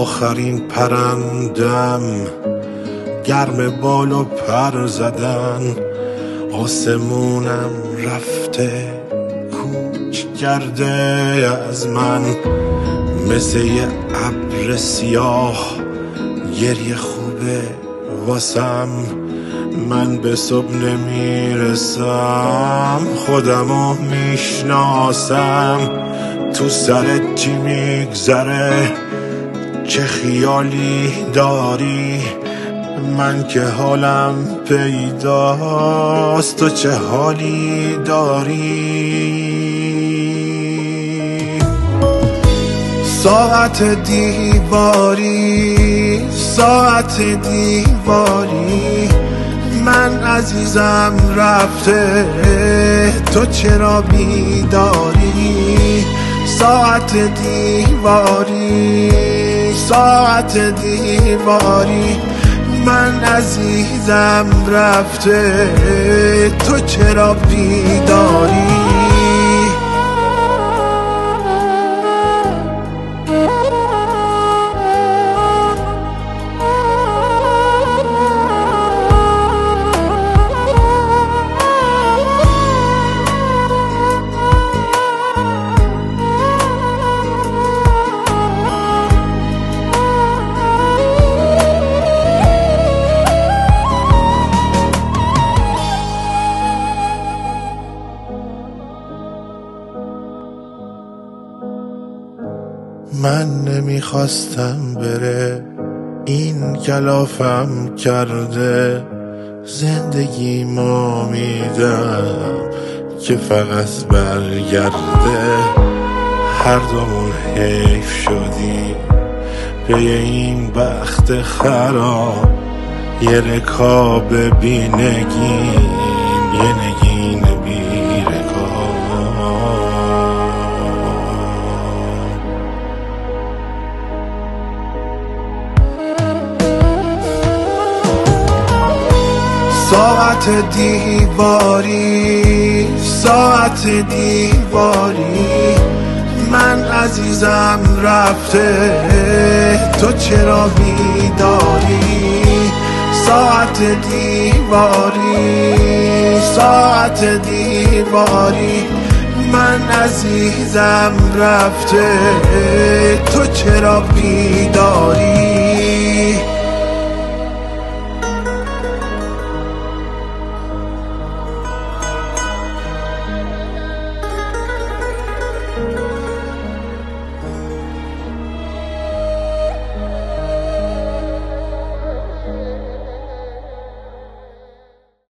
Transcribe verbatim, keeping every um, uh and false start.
آخرین پرندم، گرم بال و پر زدن. آسمونم رفته کوچ کرده از من، مثل یه ابر سیاه گریه خوبه واسم. من به صبح نمیرسم، خودمو میشناسم. تو سرت چی میگذره، چه خیالی داری؟ من که حالم پیداست، تو چه حالی داری؟ ساعت دیواری، ساعت دیواری، من عزیزم رفته، تو چرا بیداری؟ ساعت دیواری، ساعت دیواری، من عزیزم رفته، تو چرا بیداری؟ من نمیخواستم بره، این کلافم کرده. زندگیمو میدم که فقط برگرده. هر دومون حیف شدی به این بخت خراب. یه رکاب بی نگین، یه نگین بی رکاب. ساعت دیواری، ساعت دیواری، من عزیزم رفته، تو چرا بیداری؟ ساعت دیواری، ساعت دیواری، من عزیزم رفته، تو چرا بیداری؟